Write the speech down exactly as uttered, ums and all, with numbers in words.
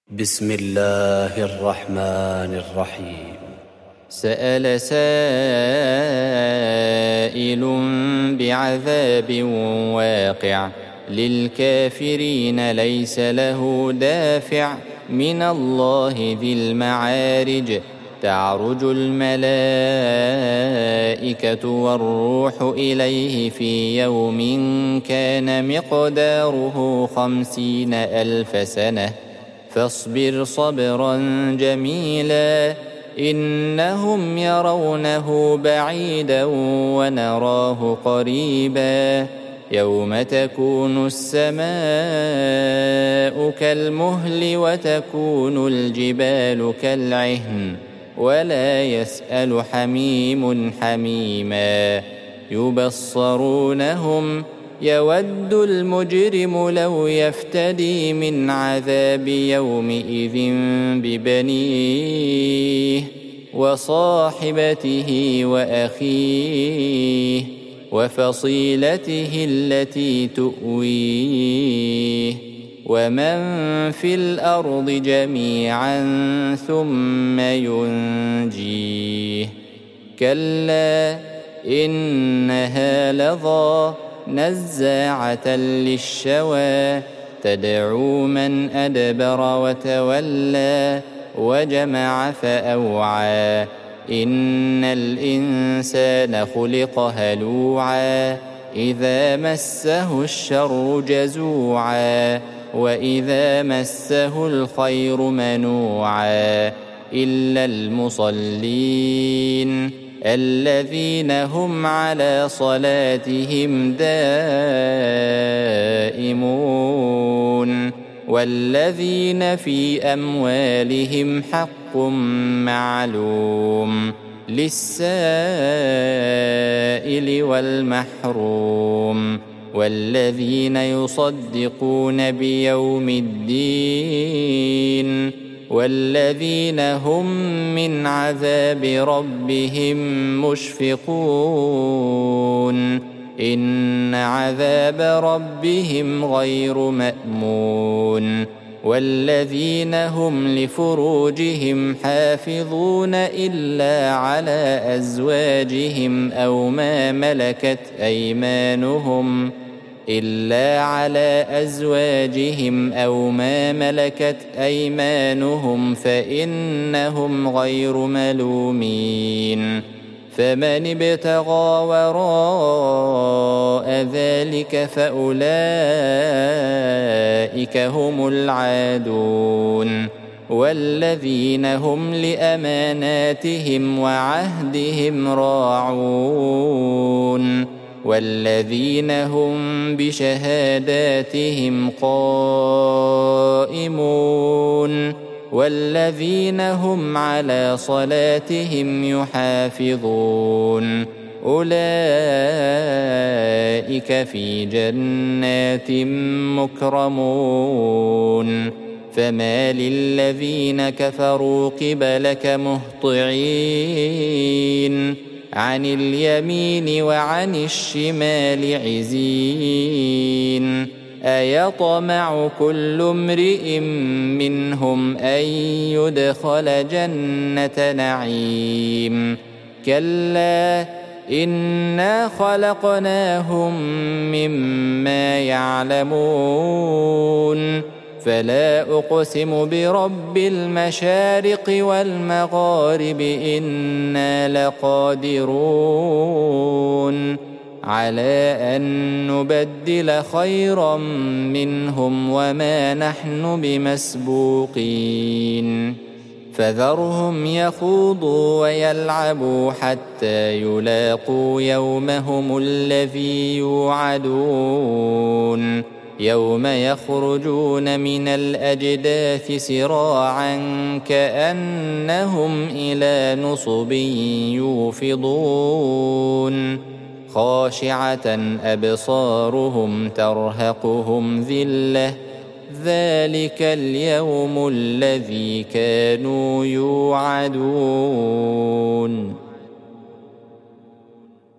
بسم الله الرحمن الرحيم. سأل سائل بعذاب واقع للكافرين ليس له دافع من الله ذي المعارج تعرج الملائكة والروح إليه في يوم كان مقداره خمسين ألف سنة فاصبر صبرا جميلا إنهم يرونه بعيدا ونراه قريبا يوم تكون السماء كالمهل وتكون الجبال كالعهن ولا يسأل حميم حميما يبصرونهم يود المجرم لو يفتدي من عذاب يومئذ ببنيه وصاحبته وأخيه وفصيلته التي تؤويه ومن في الأرض جميعا ثم ينجيه كلا إنها لظى نزاعة للشوى تدعو من أدبر وتولى وجمع فأوعى إن الإنسان خلق هلوعا إذا مسه الشر جزوعا وإذا مسه الخير منوعا إلا المصلين الذين هم على صلاتهم دائمون والذين في أموالهم حق معلوم للسائل والمحروم والذين يصدقون بيوم الدين والذين هم من عذاب ربهم مشفقون إن عذاب ربهم غير مأمون والذين هم لفروجهم حافظون إلا على أزواجهم أو ما ملكت أيمانهم إلا على أزواجهم أو ما ملكت أيمانهم فإنهم غير ملومين فمن ابتغى وراء ذلك فأولئك هم العادون والذين هم لأماناتهم وعهدهم راعون والذين هم بشهاداتهم قائمون والذين هم على صلاتهم يحافظون أولئك في جنات مكرمون فما للذين كفروا قبلك مهطعين عن اليمين وعن الشمال عزين أيطمع كل امرئ منهم أن يدخل جنة نعيم كلا إنا خلقناهم مما يعلمون فلا أقسم برب المشارق والمغارب إنا لقادرون على أن نبدل خيرا منهم وما نحن بمسبوقين فذرهم يخوضوا ويلعبوا حتى يلاقوا يومهم الذي يوعدون يوم يخرجون من الأجداث سراعا كأنهم إلى نصب يوفضون خاشعة أبصارهم ترهقهم ذلة ذلك اليوم الذي كانوا يوعدون.